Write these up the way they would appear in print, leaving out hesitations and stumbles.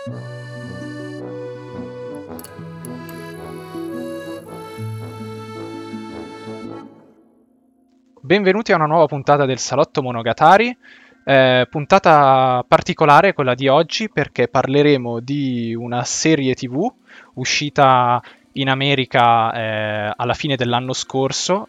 Benvenuti a una nuova puntata del Salotto Monogatari, puntata particolare quella di oggi perché parleremo di una serie TV uscita in America alla fine dell'anno scorso,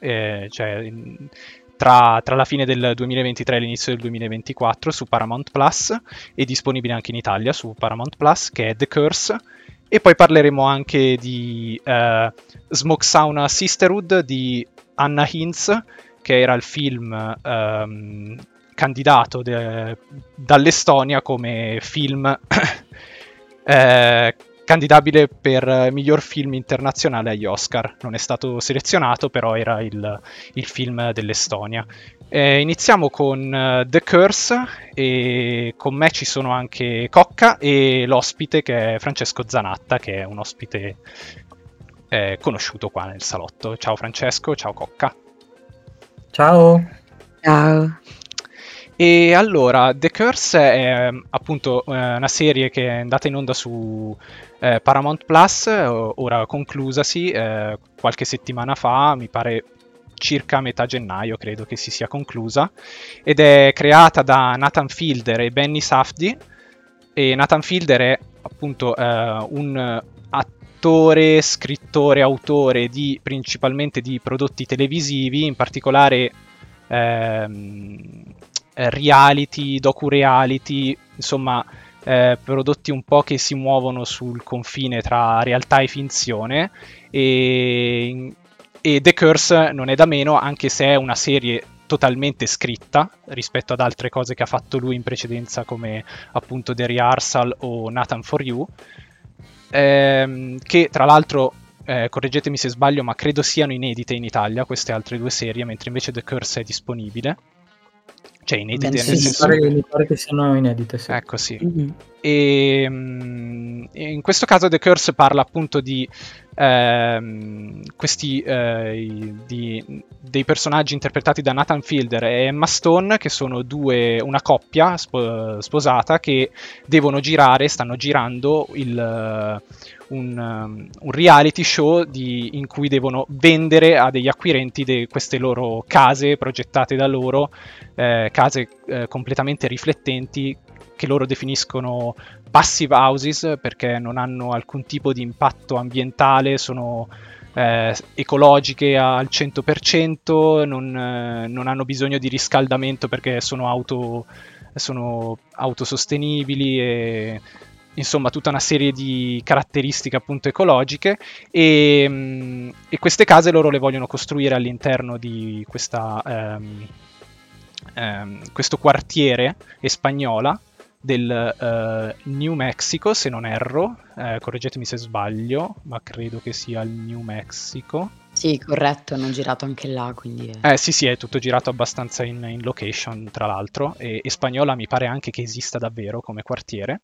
tra la fine del 2023 e l'inizio del 2024 su Paramount Plus e disponibile anche in Italia su Paramount Plus, che è The Curse. E poi parleremo anche di Smoke Sauna Sisterhood di Anna Hinz, che era il film candidato dall'Estonia come film candidabile per miglior film internazionale agli Oscar. Non è stato selezionato, però era il film dell'Estonia. Iniziamo con The Curse e con me ci sono anche Cocca e l'ospite che è Francesco Zanatta, che è un ospite conosciuto qua nel salotto. Ciao Francesco, ciao Cocca. Ciao. Ciao. E allora, The Curse è appunto una serie che è andata in onda su Paramount Plus, ora conclusasi qualche settimana fa, mi pare circa a metà gennaio credo che si sia conclusa, ed è creata da Nathan Fielder e Benny Safdie. E Nathan Fielder è appunto un attore, scrittore, autore principalmente di prodotti televisivi, in particolare reality, docu-reality, insomma prodotti un po' che si muovono sul confine tra realtà e finzione, e The Curse non è da meno, anche se è una serie totalmente scritta rispetto ad altre cose che ha fatto lui in precedenza, come appunto The Rehearsal o Nathan For You, che tra l'altro correggetemi se sbaglio, ma credo siano inedite in Italia queste altre due serie, mentre invece The Curse è disponibile. Cioè inedite nel senso... Mi pare che siano inedite, sì. Ecco, sì. Mm-hmm. E in questo caso The Curse parla appunto di questi dei personaggi interpretati da Nathan Fielder e Emma Stone, che sono una coppia sposata che stanno girando un reality show in cui devono vendere a degli acquirenti queste loro case progettate da loro, case completamente riflettenti, che loro definiscono passive houses perché non hanno alcun tipo di impatto ambientale, sono ecologiche al 100%, non hanno bisogno di riscaldamento perché sono autosostenibili, e insomma tutta una serie di caratteristiche appunto ecologiche, e queste case loro le vogliono costruire all'interno di questo quartiere Espagnola del New Mexico, se non erro, correggetemi se sbaglio, ma credo che sia il New Mexico. Sì, corretto, hanno girato anche là, quindi... Sì, è tutto girato abbastanza in location, tra l'altro, e Espagnola mi pare anche che esista davvero come quartiere.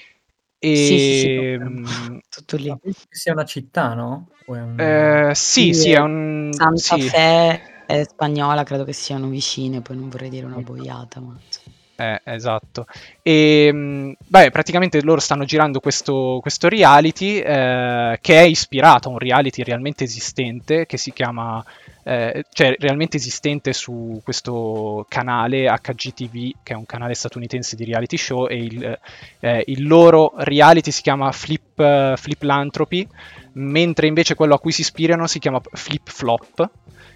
Sì, tutto lì. Sia una città, no? Sì, è un... Santa Fe e Spagnola credo che siano vicine, poi non vorrei dire una boiata, ma... esatto. E praticamente loro stanno girando questo reality che è ispirato a un reality realmente esistente, che si chiama realmente esistente su questo canale HGTV, che è un canale statunitense di reality show, e il loro reality si chiama Fliplanthropy, mentre invece quello a cui si ispirano si chiama Flip Flop.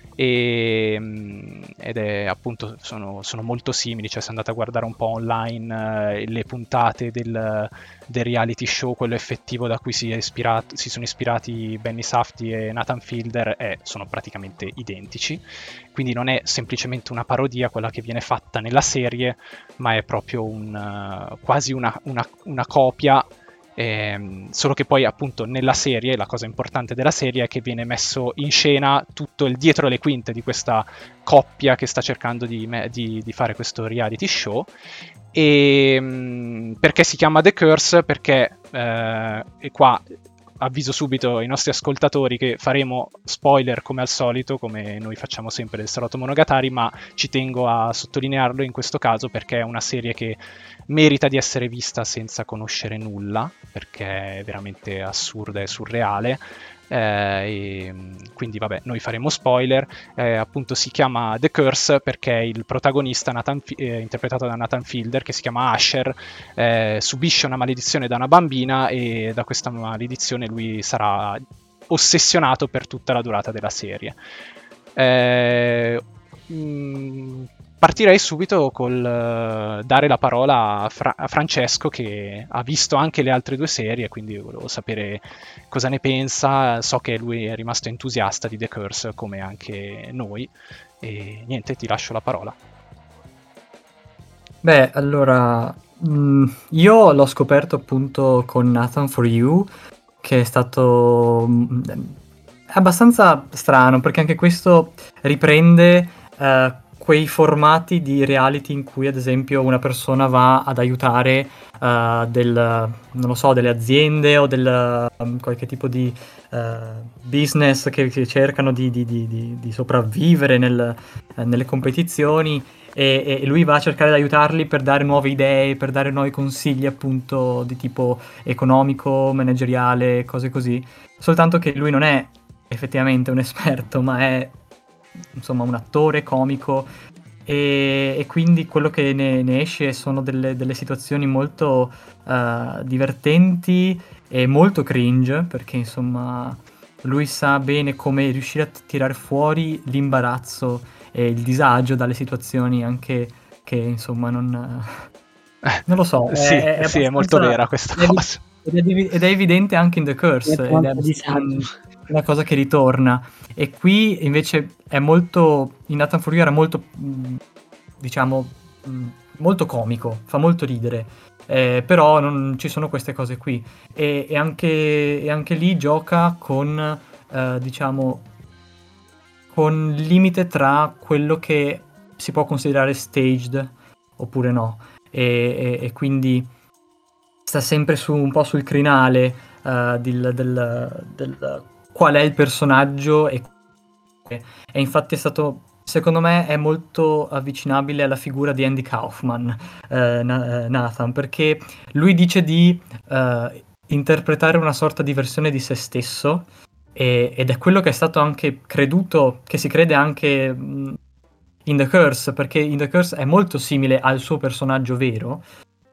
Ed è appunto sono molto simili, cioè se andate a guardare un po' online le puntate del reality show, quello effettivo da cui si sono ispirati Benny Safdie e Nathan Fielder, sono praticamente identici, quindi non è semplicemente una parodia quella che viene fatta nella serie, ma è proprio quasi una copia. Solo che poi appunto nella serie, la cosa importante della serie è che viene messo in scena tutto il dietro le quinte di questa coppia che sta cercando di fare questo reality show. E perché si chiama The Curse? Perché e qua avviso subito i nostri ascoltatori che faremo spoiler come al solito, come noi facciamo sempre del Salotto Monogatari, ma ci tengo a sottolinearlo in questo caso perché è una serie che merita di essere vista senza conoscere nulla, perché è veramente assurda e surreale. E quindi vabbè, noi faremo spoiler. Appunto si chiama The Curse perché il protagonista interpretato da Nathan Fielder, che si chiama Asher, subisce una maledizione da una bambina e da questa maledizione lui sarà ossessionato per tutta la durata della serie. Partirei subito col dare la parola a Francesco, che ha visto anche le altre 2 serie, quindi volevo sapere cosa ne pensa. So che lui è rimasto entusiasta di The Curse come anche noi e niente, ti lascio la parola. Beh, allora, io l'ho scoperto appunto con Nathan For You, che è stato abbastanza strano, perché anche questo riprende quei formati di reality in cui ad esempio una persona va ad aiutare non lo so, delle aziende o qualche tipo di business che cercano di sopravvivere nelle competizioni, e lui va a cercare di aiutarli per dare nuove idee, per dare nuovi consigli appunto di tipo economico, manageriale, cose così. Soltanto che lui non è effettivamente un esperto, ma è insomma un attore comico, e quindi quello che ne esce sono delle situazioni molto divertenti e molto cringe, perché insomma lui sa bene come riuscire a tirare fuori l'imbarazzo e il disagio dalle situazioni anche che insomma non lo so, sì, è molto vera questa cosa. Ed è evidente anche in The Curse, ed è una cosa che ritorna. E qui invece è molto, in Nathan For You era molto, diciamo, molto comico, fa molto ridere, però non ci sono queste cose qui. E anche lì gioca con, diciamo, con il limite tra quello che si può considerare staged oppure no. E quindi sta sempre un po' sul crinale del qual è il personaggio, e infatti è stato, secondo me, è molto avvicinabile alla figura di Andy Kaufman, Nathan, perché lui dice di interpretare una sorta di versione di se stesso, ed è quello che è stato anche creduto, che si crede anche in The Curse, perché in The Curse è molto simile al suo personaggio vero,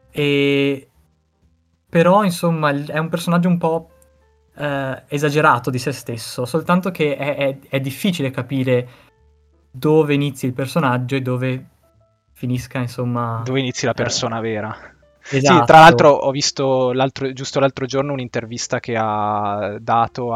però insomma è un personaggio un po' esagerato di se stesso, soltanto che è difficile capire dove inizi il personaggio e dove finisca, insomma, dove inizi la persona vera. Esatto. Sì, tra l'altro ho visto giusto l'altro giorno un'intervista che ha dato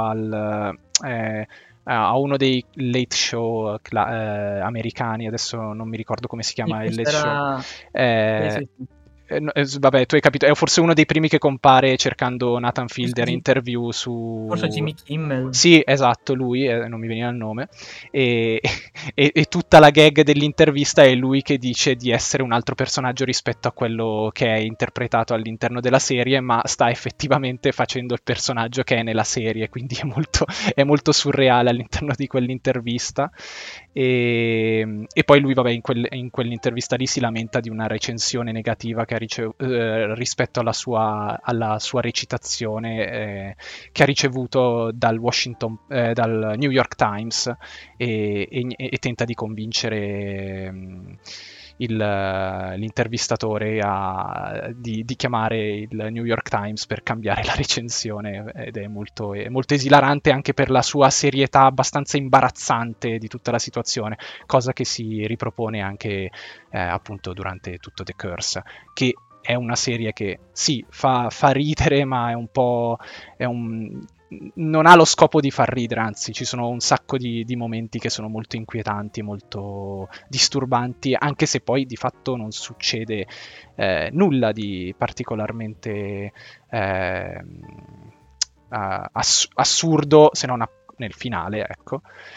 a uno dei late show americani, adesso non mi ricordo come si chiama il late show. Sì. Vabbè, tu hai capito, è forse uno dei primi che compare cercando Nathan Fielder interview su... Forse Jimmy Kimmel. Sì, esatto, lui, non mi veniva il nome, e tutta la gag dell'intervista è lui che dice di essere un altro personaggio rispetto a quello che è interpretato all'interno della serie, ma sta effettivamente facendo il personaggio che è nella serie, quindi è molto surreale all'interno di quell'intervista. E poi lui, vabbè, in quell'intervista lì si lamenta di una recensione negativa che ha rispetto alla sua recitazione, che ha ricevuto dal New York Times, e tenta di convincere l'intervistatore di chiamare il New York Times per cambiare la recensione, ed è molto esilarante anche per la sua serietà abbastanza imbarazzante di tutta la situazione, cosa che si ripropone anche appunto durante tutto The Curse, che è una serie che sì, fa ridere, ma non ha lo scopo di far ridere, anzi ci sono un sacco di momenti che sono molto inquietanti, molto disturbanti, anche se poi di fatto non succede nulla di particolarmente assurdo, se non nel finale, ecco.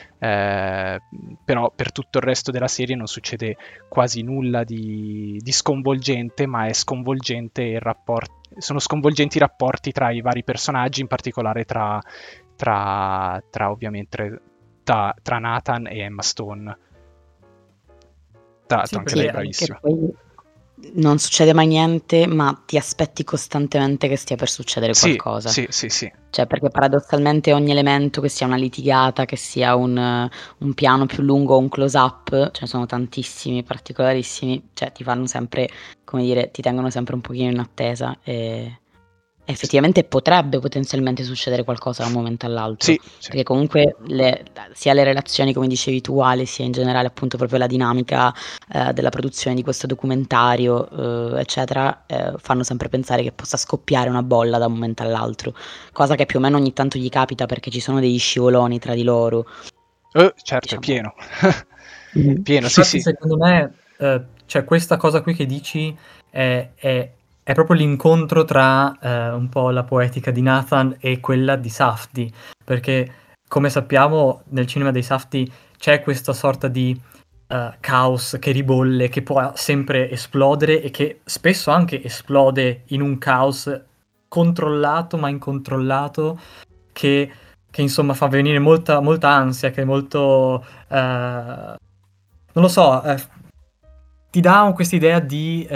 Però per tutto il resto della serie non succede quasi nulla di sconvolgente, ma è sconvolgente sono sconvolgenti i rapporti tra i vari personaggi, in particolare tra ovviamente tra Nathan e Emma Stone. Tra l'altro anche lei è bravissima. Poi non succede mai niente, ma ti aspetti costantemente che stia per succedere qualcosa. Sì. Cioè, perché paradossalmente ogni elemento, che sia una litigata, che sia un piano più lungo o un close-up, ce ne sono tantissimi, particolarissimi, cioè ti fanno sempre, come dire, ti tengono sempre un pochino in attesa e effettivamente potrebbe potenzialmente succedere qualcosa da un momento all'altro. Sì. Perché comunque sia le relazioni, come dicevi tu Ale, sia in generale appunto proprio la dinamica della produzione di questo documentario, eccetera, fanno sempre pensare che possa scoppiare una bolla da un momento all'altro, cosa che più o meno ogni tanto gli capita perché ci sono degli scivoloni tra di loro. Certo, diciamo. è pieno. Mm. Pieno, Infatti, sì. secondo me, cioè questa cosa qui che dici è proprio l'incontro tra un po' la poetica di Nathan e quella di Safdie, perché come sappiamo nel cinema dei Safdie c'è questa sorta di caos che ribolle, che può sempre esplodere e che spesso anche esplode in un caos controllato ma incontrollato, che insomma fa venire molta ansia, che è molto... non lo so, ti dà questa idea di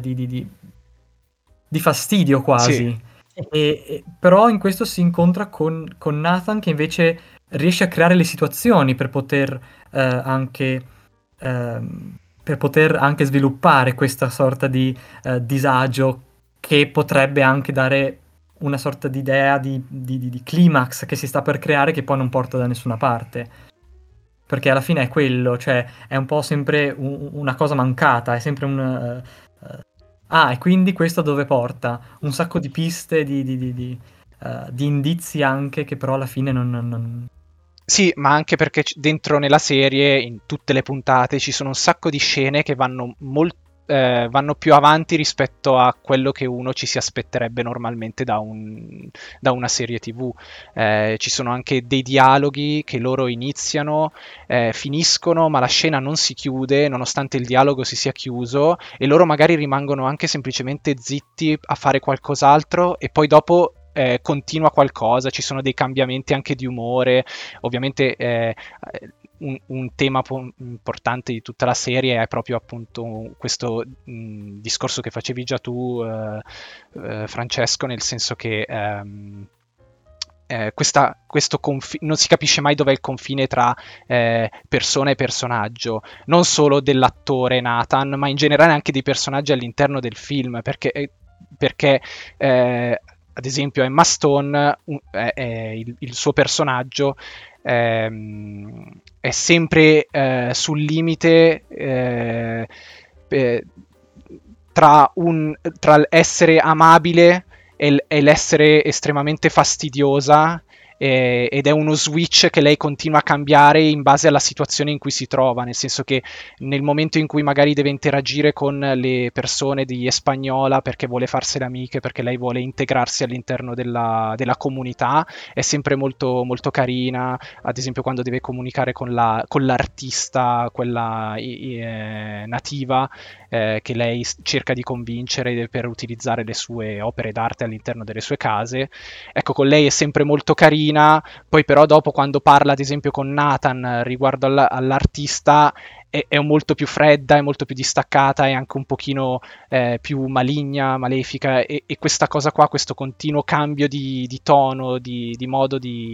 fastidio quasi. Però in questo si incontra con Nathan, che invece riesce a creare le situazioni per poter anche sviluppare questa sorta di disagio, che potrebbe anche dare una sorta di idea di climax che si sta per creare, che poi non porta da nessuna parte. Perché alla fine è quello, cioè è un po' sempre una cosa mancata, è sempre un... e quindi questo dove porta? Un sacco di piste, di indizi anche, che però alla fine non... Sì, ma anche perché dentro nella serie, in tutte le puntate, ci sono un sacco di scene che vanno più avanti rispetto a quello che uno ci si aspetterebbe normalmente da una serie TV. Ci sono anche dei dialoghi che loro iniziano, finiscono, ma la scena non si chiude, nonostante il dialogo si sia chiuso, e loro magari rimangono anche semplicemente zitti a fare qualcos'altro, e poi dopo continua qualcosa, ci sono dei cambiamenti anche di umore. Ovviamente un tema importante di tutta la serie è proprio appunto questo discorso che facevi già tu, Francesco, nel senso che non si capisce mai dov'è il confine tra persona e personaggio, non solo dell'attore Nathan, ma in generale anche dei personaggi all'interno del film, perché ad esempio Emma Stone, il suo personaggio è sempre sul limite tra l'essere amabile e l'essere estremamente fastidiosa, ed è uno switch che lei continua a cambiare in base alla situazione in cui si trova, nel senso che nel momento in cui magari deve interagire con le persone di Espagnola perché vuole farsele amiche, perché lei vuole integrarsi all'interno della comunità, è sempre molto, molto carina. Ad esempio quando deve comunicare con l'artista, quella nativa, che lei cerca di convincere per utilizzare le sue opere d'arte all'interno delle sue case. Ecco, con lei è sempre molto carina, poi però dopo quando parla ad esempio con Nathan riguardo all'artista è molto più fredda, è molto più distaccata, è anche un pochino più maligna, malefica, e questa cosa qua, questo continuo cambio di tono, di modo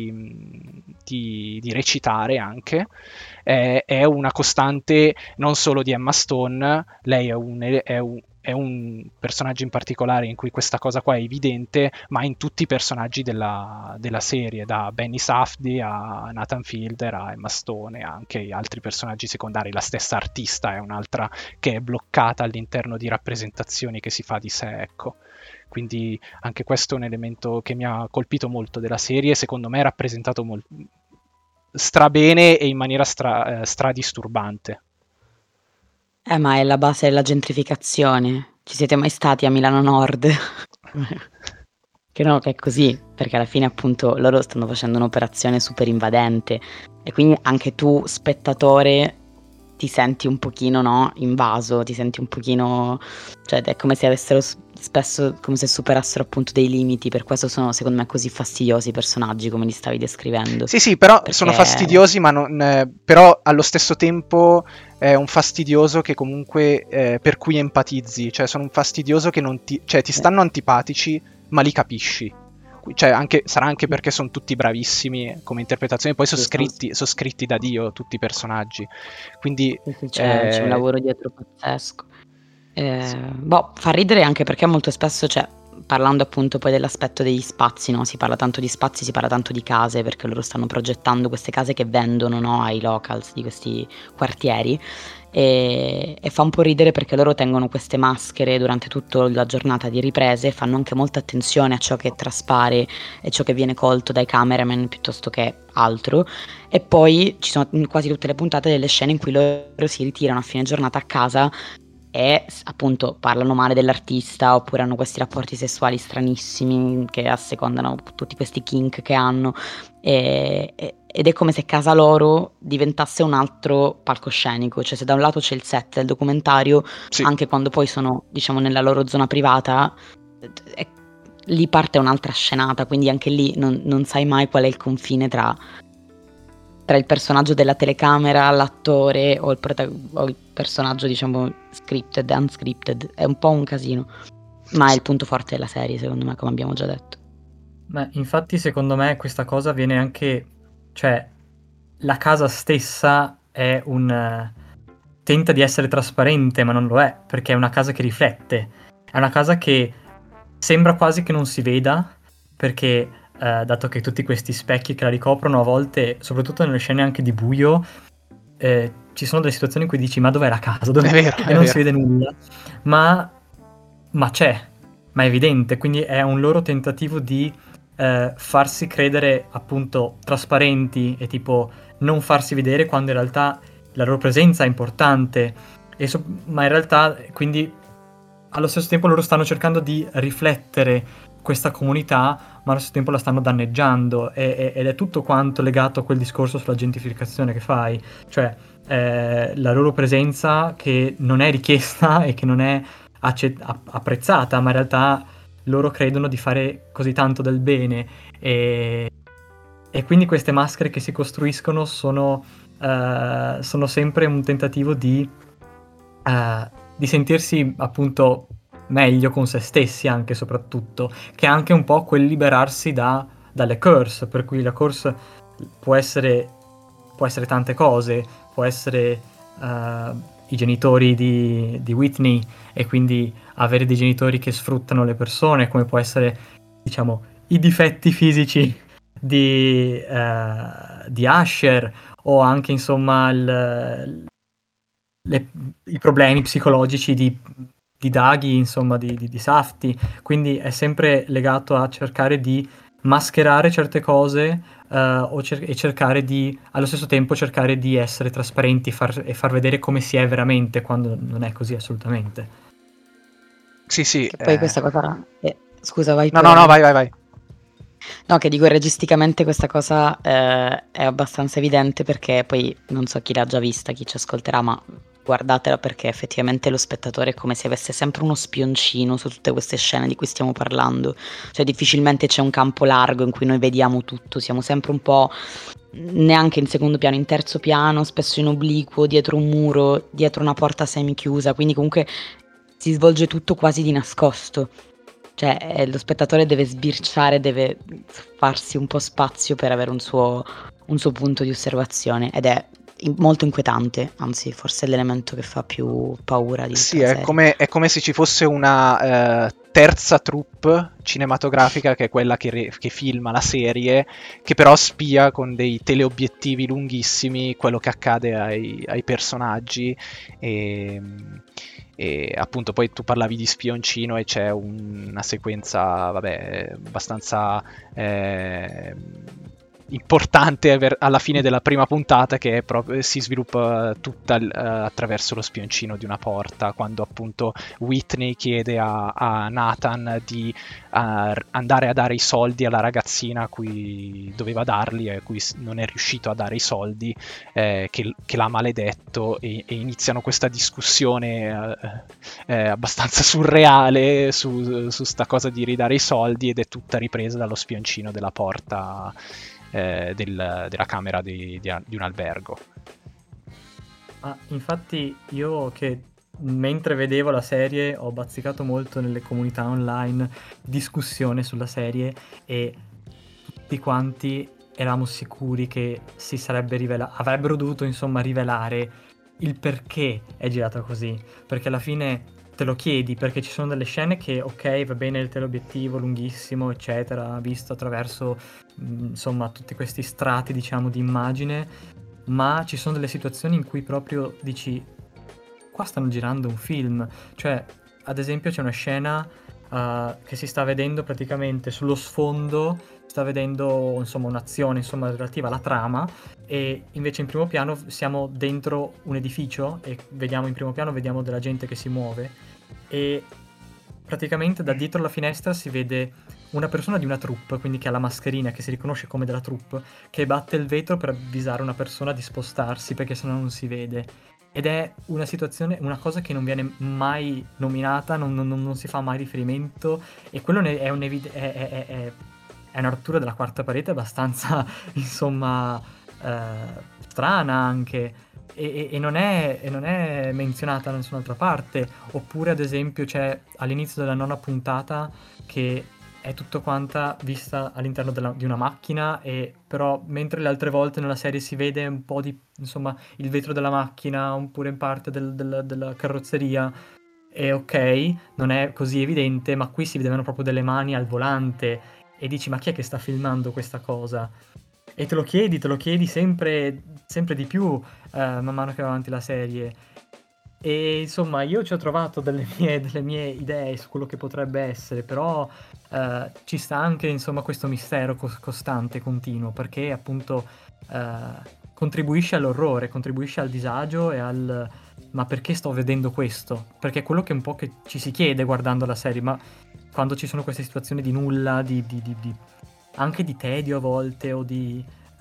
di recitare anche, è una costante non solo di Emma Stone. Lei è un personaggio in particolare in cui questa cosa qua è evidente, ma in tutti i personaggi della serie, da Benny Safdie a Nathan Fielder a Emma Stone e anche altri personaggi secondari. La stessa artista è un'altra che è bloccata all'interno di rappresentazioni che si fa di sé, ecco. Quindi anche questo è un elemento che mi ha colpito molto della serie, secondo me è rappresentato strabene e in maniera stradisturbante. Ma è la base della gentrificazione. Ci siete mai stati a Milano Nord? che no, che è così, perché alla fine appunto loro stanno facendo un'operazione super invadente e quindi anche tu, spettatore, ti senti un pochino, no, invaso, ti senti un pochino, cioè è come se avessero spesso, come se superassero appunto dei limiti, per questo sono secondo me così fastidiosi i personaggi come li stavi descrivendo. Sì, però Perché sono fastidiosi, ma però allo stesso tempo è un fastidioso che comunque per cui empatizzi, cioè sono un fastidioso che non ti, cioè ti stanno antipatici, ma li capisci. Cioè sarà anche perché sono tutti bravissimi come interpretazione, poi sono scritti da Dio tutti i personaggi. Quindi c'è un lavoro dietro pazzesco. Boh, fa ridere anche perché molto spesso, cioè, parlando appunto poi dell'aspetto degli spazi, no? Si parla tanto di spazi, si parla tanto di case, perché loro stanno progettando queste case che vendono, no, ai locals di questi quartieri. E fa un po' ridere perché loro tengono queste maschere durante tutta la giornata di riprese, fanno anche molta attenzione a ciò che traspare e ciò che viene colto dai cameraman piuttosto che altro. E poi ci sono in quasi tutte le puntate delle scene in cui loro si ritirano a fine giornata a casa e appunto parlano male dell'artista oppure hanno questi rapporti sessuali stranissimi che assecondano tutti questi kink che hanno ed è come se casa loro diventasse un altro palcoscenico, cioè se da un lato c'è il set del documentario, sì. Anche quando poi sono diciamo nella loro zona privata lì parte un'altra scenata, quindi anche lì non sai mai qual è il confine tra il personaggio della telecamera, l'attore o il personaggio diciamo scripted, unscripted, è un po' un casino, ma è il punto forte della serie secondo me, come abbiamo già detto. Ma infatti secondo me questa cosa viene anche, cioè la casa stessa è tenta di essere trasparente ma non lo è, perché è una casa che riflette, è una casa che sembra quasi che non si veda, perché dato che tutti questi specchi che la ricoprono a volte, soprattutto nelle scene anche di buio, ci sono delle situazioni in cui dici ma dov'è la casa? Dov'è? È vero, e non si vede nulla, ma c'è, ma è evidente, quindi è un loro tentativo di farsi credere appunto trasparenti e tipo non farsi vedere quando in realtà la loro presenza è importante, ma in realtà quindi allo stesso tempo loro stanno cercando di riflettere questa comunità, ma allo stesso tempo la stanno danneggiando ed è tutto quanto legato a quel discorso sulla gentrificazione che fai, cioè la loro presenza che non è richiesta e che non è apprezzata, ma in realtà loro credono di fare così tanto del bene e quindi queste maschere che si costruiscono sono sempre un tentativo di sentirsi appunto meglio con se stessi, anche soprattutto, che è anche un po' quel liberarsi dalle curse, per cui la curse può essere tante cose, può essere i genitori di Whitney e quindi avere dei genitori che sfruttano le persone, come può essere diciamo i difetti fisici di Asher, o anche insomma i problemi psicologici di Dagi, insomma di Safti, quindi è sempre legato a cercare di mascherare certe cose e cercare di allo stesso tempo cercare di essere trasparenti e far vedere come si è veramente, quando non è così assolutamente. Sì. Che poi questa cosa scusa, vai. No, vai. No, che dico, registicamente questa cosa è abbastanza evidente, perché poi non so chi l'ha già vista, chi ci ascolterà, ma guardatela, perché effettivamente lo spettatore è come se avesse sempre uno spioncino su tutte queste scene di cui stiamo parlando, cioè difficilmente c'è un campo largo in cui noi vediamo tutto, siamo sempre un po' neanche in secondo piano, in terzo piano, spesso in obliquo, dietro un muro, dietro una porta semichiusa, quindi comunque si svolge tutto quasi di nascosto. Cioè lo spettatore deve sbirciare, deve farsi un po' spazio per avere un suo punto di osservazione, ed è molto inquietante, anzi forse è l'elemento che fa più paura di Sì, tutta la serie. è come se ci fosse una terza troupe cinematografica, che è quella che filma la serie, che però spia con dei teleobiettivi lunghissimi quello che accade ai personaggi e appunto poi tu parlavi di spioncino e c'è una sequenza vabbè abbastanza importante alla fine della prima puntata, che è proprio, si sviluppa tutta attraverso lo spioncino di una porta, quando appunto Whitney chiede a Nathan di andare a dare i soldi alla ragazzina a cui doveva darli e a cui non è riuscito a dare i soldi, che l'ha maledetto, e iniziano questa discussione abbastanza surreale su sta cosa di ridare i soldi, ed è tutta ripresa dallo spioncino della porta della camera di un albergo. Infatti io, che mentre vedevo la serie ho bazzicato molto nelle comunità online discussione sulla serie, e tutti quanti eravamo sicuri che si sarebbe avrebbero dovuto insomma rivelare il perché è girata così, perché alla fine te lo chiedi, perché ci sono delle scene che ok, va bene il teleobiettivo lunghissimo eccetera, visto attraverso insomma tutti questi strati diciamo di immagine, ma ci sono delle situazioni in cui proprio dici qua stanno girando un film. Cioè, ad esempio c'è una scena che si sta vedendo praticamente sullo sfondo, sta vedendo insomma un'azione insomma relativa alla trama, e invece in primo piano siamo dentro un edificio e vediamo in primo piano della gente che si muove, e praticamente da dietro la finestra si vede una persona di una troupe, quindi che ha la mascherina, che si riconosce come della troupe, che batte il vetro per avvisare una persona di spostarsi perché sennò non si vede. Ed è una situazione, una cosa che non viene mai nominata, non si fa mai riferimento, e quello è una rottura della quarta parete abbastanza insomma strana anche, e non è menzionata da nessun'altra parte. Oppure ad esempio c'è all'inizio della nona puntata che è tutto quanta vista all'interno di una macchina, e però mentre le altre volte nella serie si vede un po' di insomma il vetro della macchina oppure in parte della carrozzeria, e ok, non è così evidente, ma qui si vedevano proprio delle mani al volante e dici ma chi è che sta filmando questa cosa? E te lo chiedi sempre di più man mano che va avanti la serie. E insomma io ci ho trovato delle mie idee su quello che potrebbe essere, però ci sta anche insomma questo mistero costante, continuo, perché appunto contribuisce all'orrore, contribuisce al disagio e al ma perché sto vedendo questo? Perché è quello che un po' che ci si chiede guardando la serie, ma quando ci sono queste situazioni di nulla, anche di tedio a volte, o di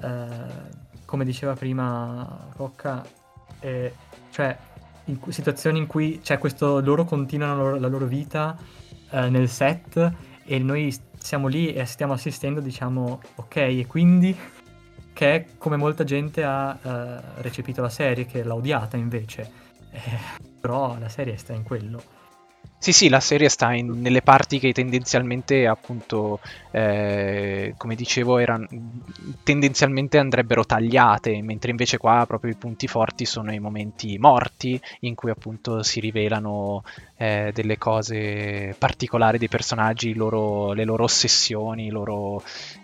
come diceva prima Rocca, cioè situazioni in cui c'è questo, loro continuano la loro vita nel set, e noi siamo lì e stiamo assistendo, diciamo ok, e quindi, che è come molta gente ha recepito la serie, che l'ha odiata invece, però la serie sta in quello. Sì, la serie sta nelle parti che tendenzialmente, appunto, come dicevo, tendenzialmente andrebbero tagliate, mentre invece qua proprio i punti forti sono i momenti morti, in cui appunto si rivelano delle cose particolari dei personaggi, le loro ossessioni, i loro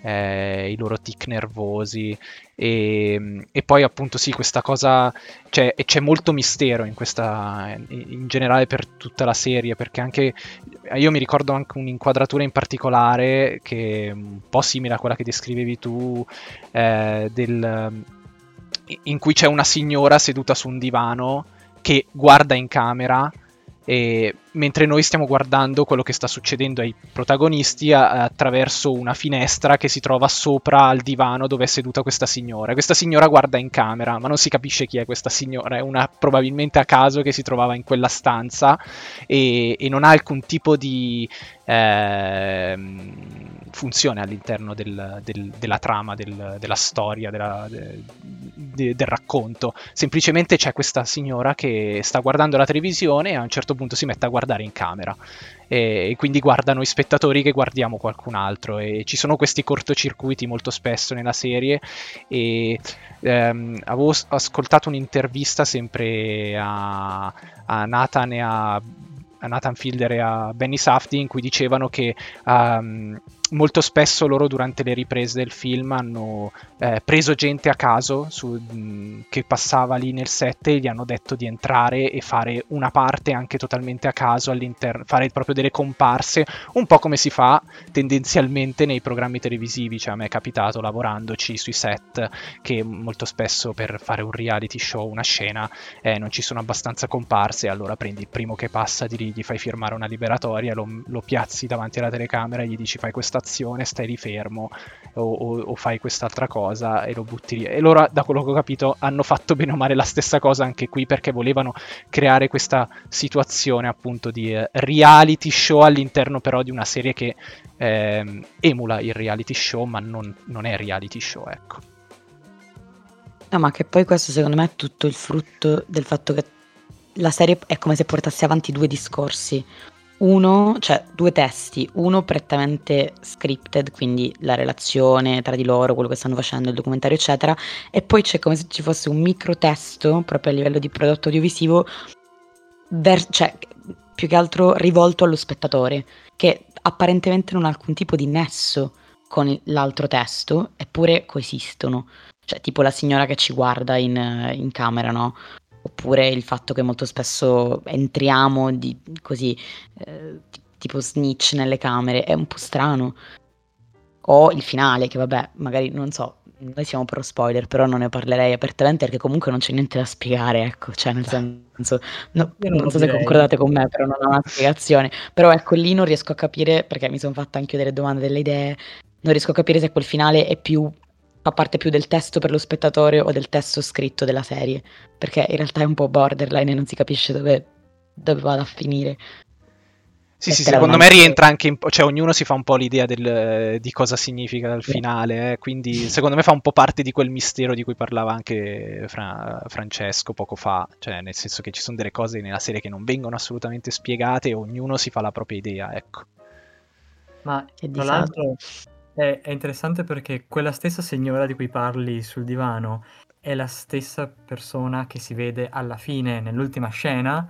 tic nervosi. E poi appunto sì, questa cosa, c'è molto mistero in generale per tutta la serie, perché anche io mi ricordo anche un'inquadratura in particolare che è un po' simile a quella che descrivevi tu, in cui c'è una signora seduta su un divano che guarda in camera, e mentre noi stiamo guardando quello che sta succedendo ai protagonisti attraverso una finestra che si trova sopra al divano dove è seduta questa signora. Questa signora guarda in camera, ma non si capisce chi è questa signora, è una probabilmente a caso che si trovava in quella stanza, e non ha alcun tipo di funzione all'interno della trama, della storia, del racconto. Semplicemente c'è questa signora che sta guardando la televisione e a un certo punto si mette a guardare in camera, e quindi guarda noi spettatori che guardiamo qualcun altro, e ci sono questi cortocircuiti molto spesso nella serie. E avevo ascoltato un'intervista sempre a Nathan e Nathan Fielder e a Benny Safdie, in cui dicevano che molto spesso loro durante le riprese del film hanno preso gente a caso che passava lì nel set e gli hanno detto di entrare e fare una parte anche totalmente a caso all'interno, fare proprio delle comparse, un po' come si fa tendenzialmente nei programmi televisivi. Cioè, a me è capitato lavorandoci sui set che molto spesso per fare un reality show, una scena, non ci sono abbastanza comparse, allora prendi il primo che passa di lì, gli fai firmare una liberatoria, lo piazzi davanti alla telecamera e gli dici fai questa azione, stai lì fermo o fai quest'altra cosa e lo butti lì. E loro, da quello che ho capito, hanno fatto bene o male la stessa cosa anche qui, perché volevano creare questa situazione appunto di reality show all'interno però di una serie che emula il reality show, ma non è reality show, ecco. No, ma che poi questo secondo me è tutto il frutto del fatto che la serie è come se portasse avanti due discorsi. Cioè due testi, uno prettamente scripted, quindi la relazione tra di loro, quello che stanno facendo, il documentario eccetera, e poi c'è come se ci fosse un microtesto proprio a livello di prodotto audiovisivo, cioè più che altro rivolto allo spettatore, che apparentemente non ha alcun tipo di nesso con l'altro testo, eppure coesistono. Cioè tipo la signora che ci guarda in camera, no? Oppure il fatto che molto spesso entriamo così, tipo snitch nelle camere, è un po' strano. O il finale, che vabbè, magari non so, noi siamo pro spoiler, però non ne parlerei apertamente perché comunque non c'è niente da spiegare, ecco, cioè nel senso, Io non non lo so se direi. concordate con me, però non ha una spiegazione. Però ecco, lì non riesco a capire, perché mi sono fatta anche io delle domande, delle idee, non riesco a capire se quel finale fa parte più del testo per lo spettatore o del testo scritto della serie, perché in realtà è un po' borderline e non si capisce dove vada a finire. Sì, secondo me rientra anche cioè ognuno si fa un po' l'idea di cosa significa il finale, quindi secondo me fa un po' parte di quel mistero di cui parlava anche Francesco poco fa, cioè nel senso che ci sono delle cose nella serie che non vengono assolutamente spiegate e ognuno si fa la propria idea, ecco. Ma tra l'altro è interessante perché quella stessa signora di cui parli sul divano è la stessa persona che si vede alla fine, nell'ultima scena.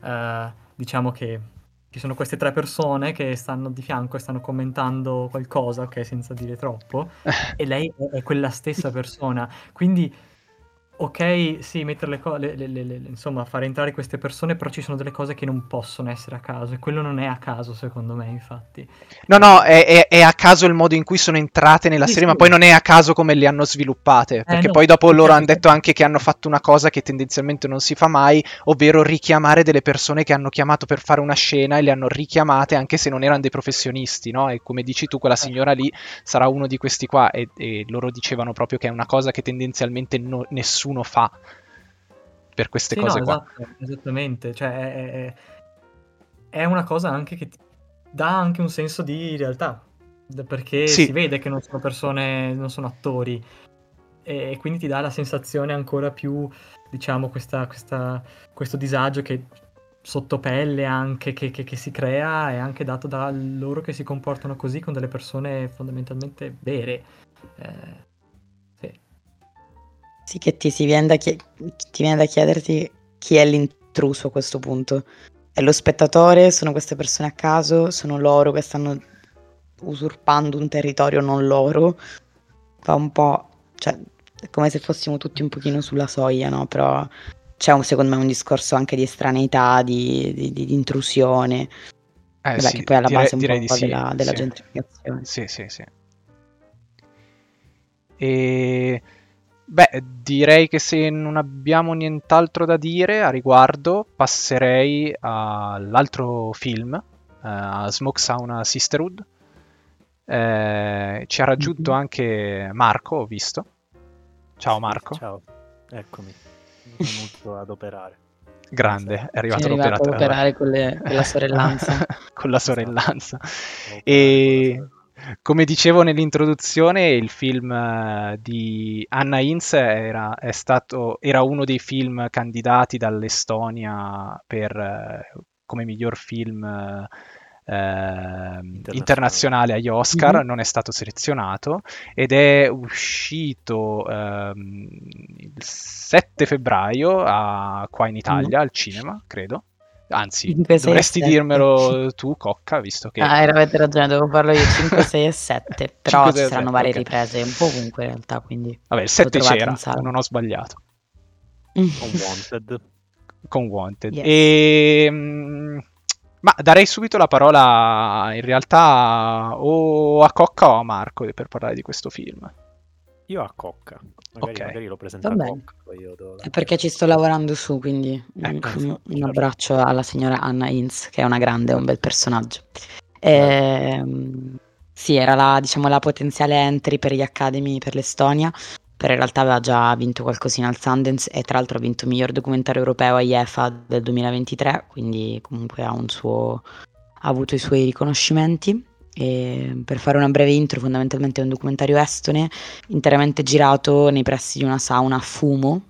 Diciamo che ci sono queste tre persone che stanno di fianco e stanno commentando qualcosa, ok, senza dire troppo, e lei è quella stessa persona. Quindi, ok, sì, mettere insomma, fare entrare queste persone, però ci sono delle cose che non possono essere a caso, e quello non è a caso, secondo me, infatti. No, è a caso il modo in cui sono entrate nella Sì, serie, sì. ma poi non è a caso come le hanno sviluppate, perché No, poi dopo certo, loro hanno detto certo. anche che hanno fatto una cosa che tendenzialmente non si fa mai, ovvero richiamare delle persone che hanno chiamato per fare una scena e le hanno richiamate anche se non erano dei professionisti, no? E come dici tu, quella signora lì sarà uno di questi qua, e loro dicevano proprio che è una cosa che tendenzialmente nessuno fa per queste Sì, cose no, qua. esatto, esattamente. Cioè, è una cosa anche che ti dà anche un senso di realtà, perché Sì. si vede che non sono persone, non sono attori, e quindi ti dà la sensazione ancora più, diciamo, questo disagio che sotto pelle anche che si crea è anche dato da loro che si comportano così con delle persone fondamentalmente vere. Sì. Sì, che ti viene da chiederti chi è l'intruso a questo punto. È lo spettatore? Sono queste persone a caso? Sono loro che stanno usurpando un territorio non loro? Fa un po', cioè, è come se fossimo tutti un pochino sulla soglia, no? Però c'è secondo me un discorso anche di estraneità, di intrusione. Vabbè, Sì, che poi è alla base un direi po' di sì, della sì. gentrificazione. Sì. E beh, direi che se non abbiamo nient'altro da dire a riguardo, passerei all'altro film, a Smoke Sauna Sisterhood. Ci ha raggiunto anche Marco, ho visto. Ciao Marco. Ciao, eccomi, mi sono venuto ad operare. Grande, è arrivato È arrivato ad operare con la sorellanza. Con la sorellanza. Esatto. E come dicevo nell'introduzione, il film di Anna Hinz era uno dei film candidati dall'Estonia come miglior film internazionale agli Oscar. Mhm. Non è stato selezionato ed è uscito il 7 febbraio qua in Italia al cinema, credo. Anzi, 5, 6 e dovresti 7. dirmelo tu, Cocca, visto che... Avete ragione, devo farlo io 5, 6 e 7. Però 5, ci 6, saranno 7, varie ok. riprese, un po' ovunque in realtà, quindi Vabbè, il lo 7 trovate c'era, in sala. non ho sbagliato. Con Wanted. Con Wanted. Yes. Ma darei subito la parola in realtà o a Cocca o a Marco per parlare di questo film. Io a Cocca. Magari lo presenta Va bene. Cocca, poi io do la È perché ci sto lavorando su, quindi Ecco. un abbraccio alla signora Anna Hinz, che è una grande, un bel personaggio. Sì, era diciamo, la potenziale entry per gli Academy per l'Estonia, però in realtà aveva già vinto qualcosina al Sundance e tra l'altro ha vinto miglior documentario europeo a IEFA del 2023, quindi comunque ha avuto i suoi riconoscimenti. E per fare una breve intro, fondamentalmente è un documentario estone interamente girato nei pressi di una sauna a fumo,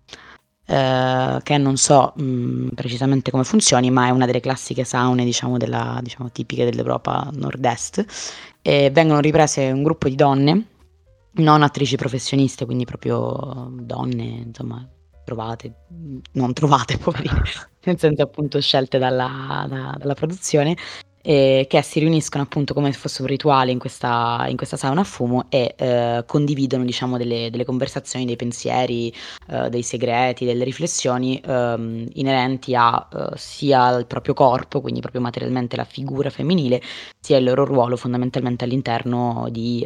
che non so precisamente come funzioni, ma è una delle classiche saune, diciamo, tipiche dell'Europa nord-est. E vengono riprese un gruppo di donne, non attrici professioniste, quindi proprio donne, insomma, non trovate, poverine, nel senso appunto scelte dalla produzione, che si riuniscono appunto come se fosse un rituale in questa sauna a fumo e condividono, diciamo, delle conversazioni, dei pensieri, dei segreti, delle riflessioni inerenti a sia al proprio corpo, quindi proprio materialmente la figura femminile, sia il loro ruolo fondamentalmente all'interno di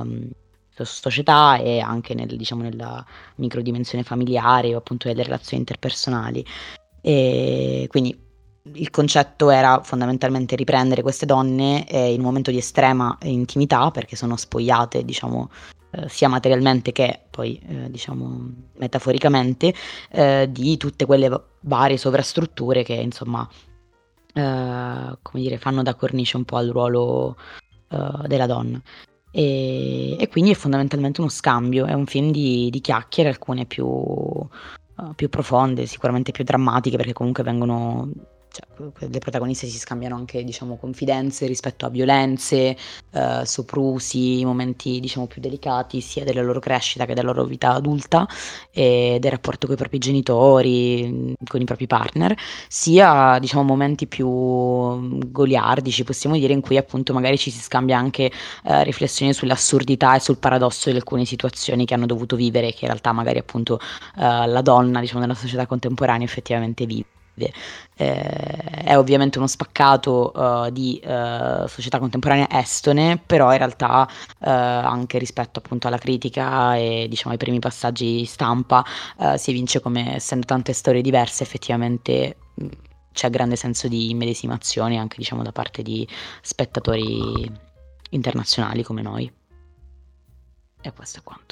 società e anche nella microdimensione familiare o appunto delle relazioni interpersonali. E quindi il concetto era fondamentalmente riprendere queste donne in un momento di estrema intimità, perché sono spogliate, diciamo, sia materialmente che poi diciamo metaforicamente, di tutte quelle varie sovrastrutture che insomma come dire, fanno da cornice un po' al ruolo della donna. E quindi è fondamentalmente uno scambio, è un film di chiacchiere, alcune più profonde, sicuramente più drammatiche, perché comunque le protagoniste si scambiano anche, diciamo, confidenze rispetto a violenze, soprusi, momenti, diciamo, più delicati, sia della loro crescita che della loro vita adulta e del rapporto con i propri genitori, con i propri partner, sia, diciamo, momenti più goliardici, possiamo dire, in cui appunto magari ci si scambia anche riflessioni sull'assurdità e sul paradosso di alcune situazioni che hanno dovuto vivere, che in realtà magari appunto la donna, diciamo, nella società contemporanea effettivamente vive. È ovviamente uno spaccato di società contemporanea estone, però in realtà anche rispetto appunto alla critica e diciamo ai primi passaggi stampa si evince come, essendo tante storie diverse, effettivamente c'è grande senso di immedesimazione anche, diciamo, da parte di spettatori internazionali come noi. E questo è quanto.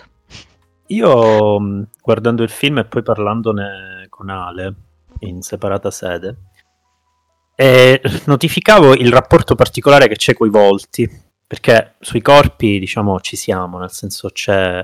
Io, guardando il film e poi parlandone con Ale in separata sede, notificavo il rapporto particolare che c'è coi volti, perché sui corpi, diciamo, ci siamo, nel senso c'è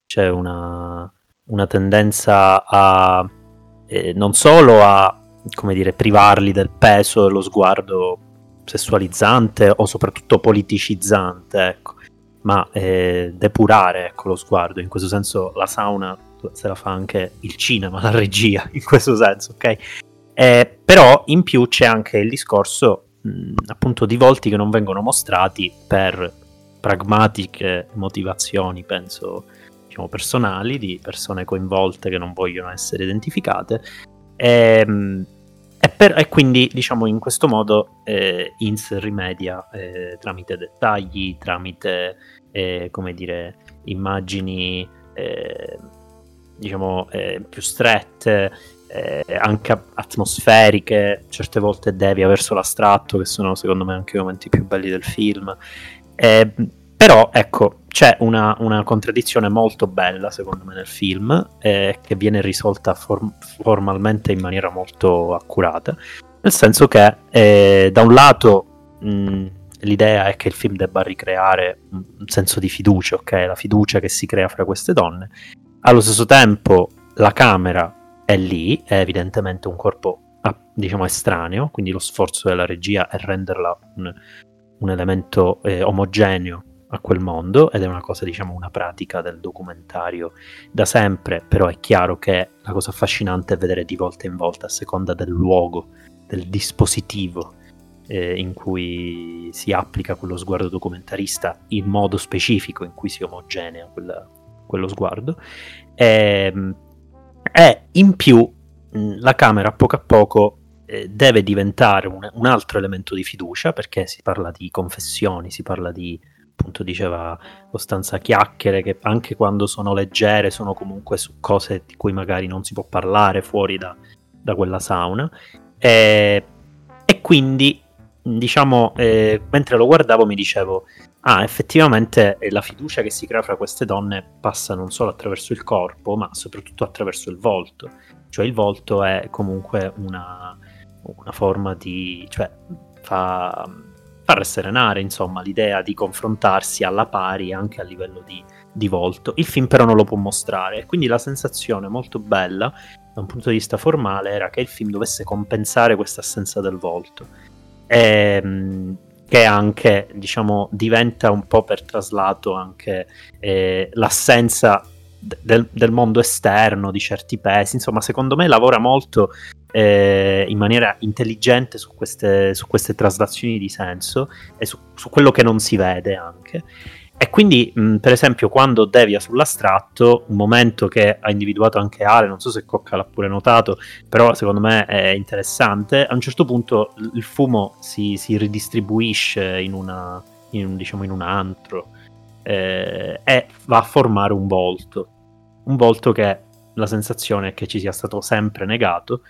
una tendenza a non solo a, come dire, privarli del peso e lo sguardo sessualizzante o soprattutto politicizzante, ecco, ma depurare, ecco, lo sguardo. In questo senso la sauna se la fa anche il cinema, la regia, in questo senso, ok? Però in più c'è anche il discorso appunto di volti che non vengono mostrati per pragmatiche motivazioni, penso, diciamo, personali, di persone coinvolte che non vogliono essere identificate, e quindi, diciamo, in questo modo Hinz rimedia tramite dettagli, tramite come dire, immagini diciamo più strette, anche atmosferiche, certe volte devia verso l'astratto, che sono secondo me anche i momenti più belli del film. Però ecco, c'è una contraddizione molto bella secondo me nel film, che viene risolta formalmente in maniera molto accurata, nel senso che da un lato l'idea è che il film debba ricreare un senso di fiducia, ok? La fiducia che si crea fra queste donne. Allo stesso tempo la camera è lì, è evidentemente un corpo diciamo estraneo, quindi lo sforzo della regia è renderla un elemento omogeneo a quel mondo, ed è una cosa, diciamo, una pratica del documentario da sempre, però è chiaro che la cosa affascinante è vedere di volta in volta, a seconda del luogo del dispositivo in cui si applica quello sguardo documentarista, in modo specifico in cui si omogenea quello sguardo, e in più la camera a poco deve diventare un altro elemento di fiducia, perché si parla di confessioni, si parla di, appunto diceva Costanza, chiacchiere che anche quando sono leggere sono comunque su cose di cui magari non si può parlare fuori da quella sauna, e quindi diciamo mentre lo guardavo mi dicevo effettivamente la fiducia che si crea fra queste donne passa non solo attraverso il corpo ma soprattutto attraverso il volto, cioè il volto è comunque una forma di, cioè fa rasserenare insomma l'idea di confrontarsi alla pari anche a livello di volto. Il film però non lo può mostrare, quindi la sensazione molto bella da un punto di vista formale era che il film dovesse compensare questa assenza del volto, che anche diciamo diventa un po' per traslato anche l'assenza del mondo esterno, di certi pesi, insomma secondo me lavora molto in maniera intelligente su queste traslazioni di senso e su quello che non si vede anche. E quindi per esempio quando devia sull'astratto, un momento che ha individuato anche Ale, non so se Cocca l'ha pure notato, però secondo me è interessante, a un certo punto il fumo si ridistribuisce in un antro e va a formare un volto che la sensazione è che ci sia stato sempre negato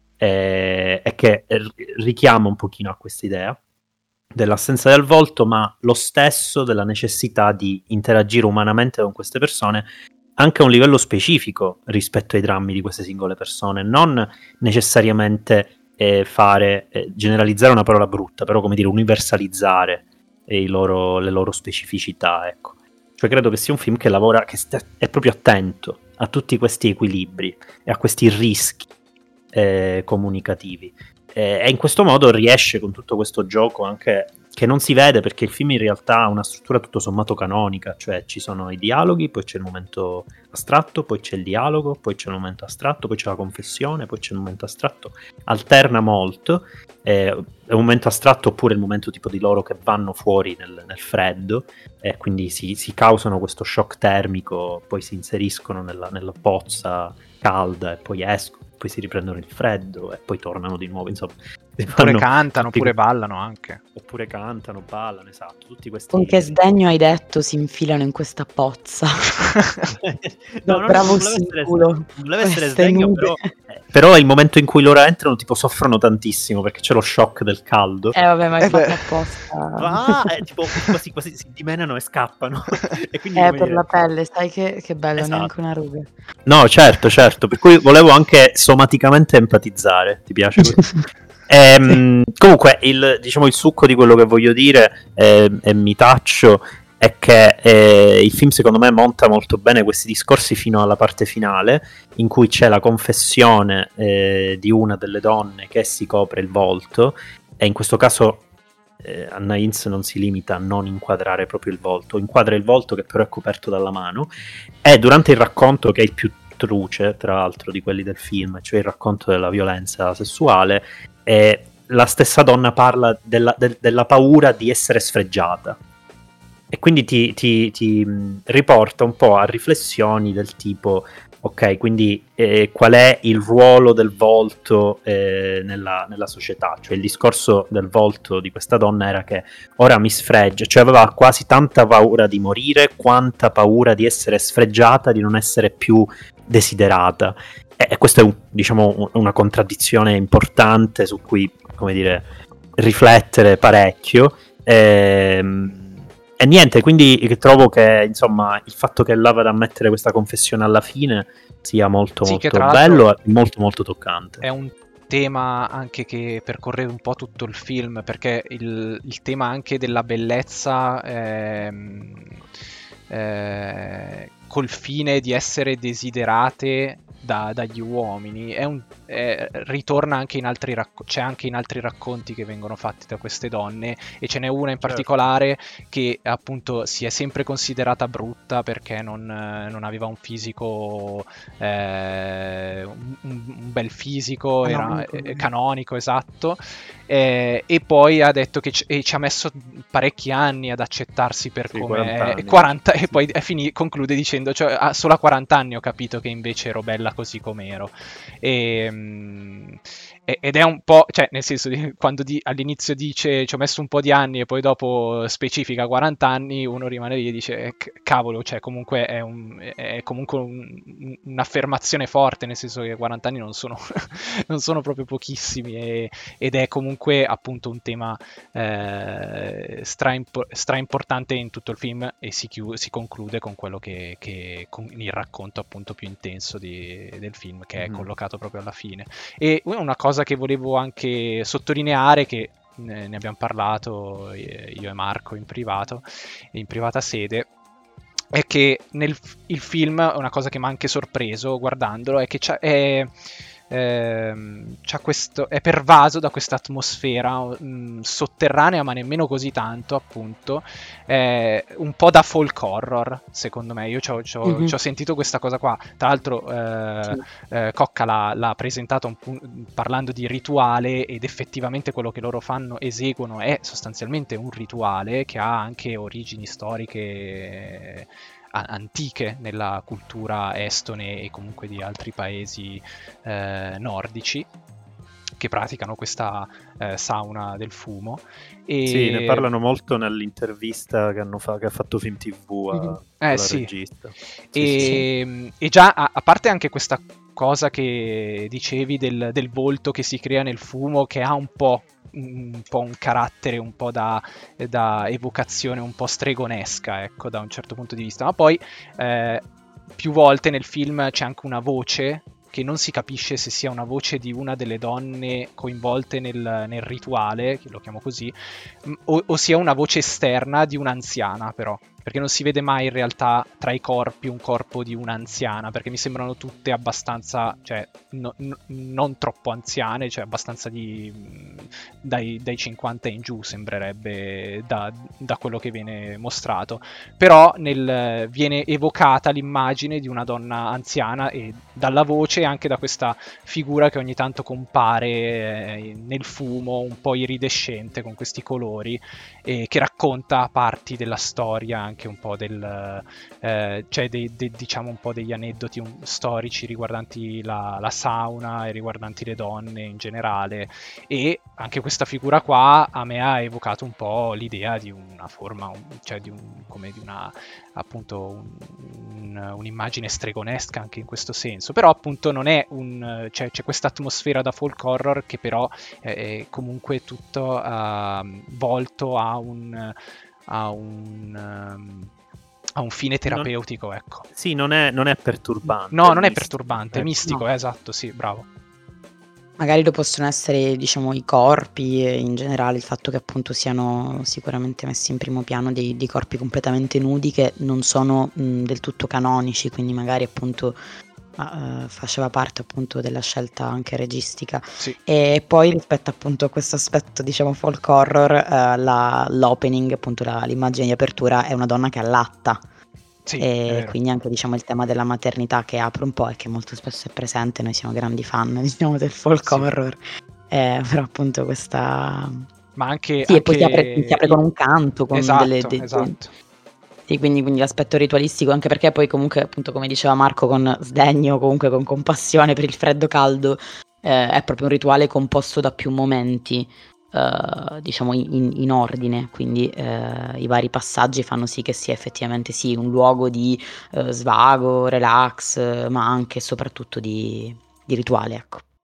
e che richiama un pochino a questa idea dell'assenza del volto, ma lo stesso della necessità di interagire umanamente con queste persone anche a un livello specifico rispetto ai drammi di queste singole persone, non necessariamente generalizzare una parola brutta, però come dire universalizzare le loro specificità, ecco. Cioè credo che sia un film che lavora, è proprio attento a tutti questi equilibri e a questi rischi comunicativi, e in questo modo riesce con tutto questo gioco anche che non si vede, perché il film in realtà ha una struttura tutto sommato canonica, cioè ci sono i dialoghi, poi c'è il momento astratto, poi c'è il dialogo, poi c'è il momento astratto, poi c'è la confessione, poi c'è il momento astratto, alterna molto, è un momento astratto oppure il momento tipo di loro che vanno fuori nel freddo, e quindi si causano questo shock termico, poi si inseriscono nella pozza calda e poi escono, poi si riprendono il freddo e poi tornano di nuovo, insomma. Oppure cantano, oppure ballano anche. Oppure cantano, ballano, esatto. Tutti questi... Con che sdegno hai detto si infilano in questa pozza. No, bravo non deve essere sdegno, però è il momento in cui loro entrano, tipo soffrono tantissimo perché c'è lo shock del caldo. Vabbè, ma è fatto apposta. Tipo quasi si dimenano e scappano. E quindi, per la pelle, sai che bello, esatto. Neanche una ruga. No, certo, per cui volevo anche somaticamente empatizzare. Ti piace questo? Comunque il succo di quello che voglio dire e mi taccio è che il film secondo me monta molto bene questi discorsi fino alla parte finale, in cui c'è la confessione di una delle donne che si copre il volto, e in questo caso Anna Hinz non si limita a non inquadrare proprio il volto, inquadra il volto che però è coperto dalla mano, e durante il racconto, che è il più truce tra l'altro di quelli del film, cioè il racconto della violenza sessuale, la stessa donna parla della paura di essere sfregiata, e quindi ti riporta un po' a riflessioni del tipo ok, quindi qual è il ruolo del volto nella società, cioè il discorso del volto di questa donna era che ora mi sfreggia, cioè aveva quasi tanta paura di morire quanta paura di essere sfregiata, di non essere più desiderata. E questa è una contraddizione importante su cui, come dire, riflettere parecchio. E niente, quindi trovo che insomma il fatto che là vada a mettere questa confessione alla fine sia molto bello e molto molto toccante. È un tema anche che percorre un po' tutto il film, perché il tema anche della bellezza col fine di essere desiderate dagli uomini. Ritorna anche in altri c'è anche in altri racconti che vengono fatti da queste donne, e ce n'è una in particolare che appunto si è sempre considerata brutta perché non aveva un fisico, un bel fisico, era canonico, esatto. E poi ha detto che ci ha messo parecchi anni ad accettarsi per come 40 e poi conclude dicendo, cioè, solo a 40 anni ho capito che invece ero bella così com'ero. Ed è un po', cioè, nel senso, quando all'inizio dice ci ho messo un po' di anni e poi dopo specifica 40 anni, uno rimane lì e dice cavolo, cioè comunque è comunque un'affermazione forte, nel senso che 40 anni non sono non sono proprio pochissimi, ed è comunque appunto un tema stra importante in tutto il film, e si conclude con quello che con il racconto appunto più intenso del film, che è collocato proprio alla fine. E una cosa che volevo anche sottolineare, che ne abbiamo parlato io e Marco in privata sede, è che il film, una cosa che mi ha anche sorpreso guardandolo, è che è pervaso da questa atmosfera sotterranea, ma nemmeno così tanto, appunto, un po' da folk horror, secondo me. Io ci ho sentito questa cosa qua. Tra l'altro Cocca l'ha presentato parlando di rituale, ed effettivamente quello che loro eseguono è sostanzialmente un rituale che ha anche origini storiche antiche nella cultura estone e comunque di altri paesi nordici, che praticano questa sauna del fumo. Sì, ne parlano molto nell'intervista che ha fatto Film TV alla regista. E già, a parte anche questa cosa che dicevi del volto che si crea nel fumo, che ha un po' un carattere un po' da evocazione un po' stregonesca, ecco, da un certo punto di vista, ma poi più volte nel film c'è anche una voce che non si capisce se sia una voce di una delle donne coinvolte nel rituale, che lo chiamo così, o sia una voce esterna di un'anziana, però, perché non si vede mai in realtà tra i corpi un corpo di un'anziana, perché mi sembrano tutte abbastanza, cioè non troppo anziane, cioè abbastanza dai 50 in giù, sembrerebbe, da quello che viene mostrato. Però viene evocata l'immagine di una donna anziana, e dalla voce e anche da questa figura che ogni tanto compare nel fumo, un po' iridescente con questi colori, che racconta parti della storia, anche un po' cioè diciamo un po' degli aneddoti storici riguardanti la sauna e riguardanti le donne in generale. E anche questa figura qua a me ha evocato un po' l'idea di una forma, cioè come di una, appunto, un'immagine stregonesca anche in questo senso. Però appunto non è c'è questa atmosfera da folk horror, che però è comunque tutto volto a un fine terapeutico, ecco. Sì, non è perturbante. No, non è perturbante, è mistico, no. Esatto, sì, bravo. Magari lo possono essere, diciamo, i corpi e in generale il fatto che appunto siano sicuramente messi in primo piano dei corpi completamente nudi, che non sono del tutto canonici, quindi magari appunto faceva parte appunto della scelta anche registica. Sì. E poi rispetto appunto a questo aspetto, diciamo, folk horror, l'opening, appunto l'immagine di apertura è una donna che allatta. Sì, E quindi anche, diciamo, il tema della maternità che apre un po' e che molto spesso è presente. Noi siamo grandi fan, diciamo, del folk horror, però appunto questa, ma anche sì, e poi si apre con un canto, con esatto. Sì, quindi l'aspetto ritualistico, anche perché poi comunque, appunto, come diceva Marco, con sdegno, comunque con compassione per il freddo caldo, è proprio un rituale composto da più momenti, diciamo in ordine, quindi i vari passaggi fanno sì che sia effettivamente sì un luogo di svago, relax, ma anche e soprattutto di rituale, ecco.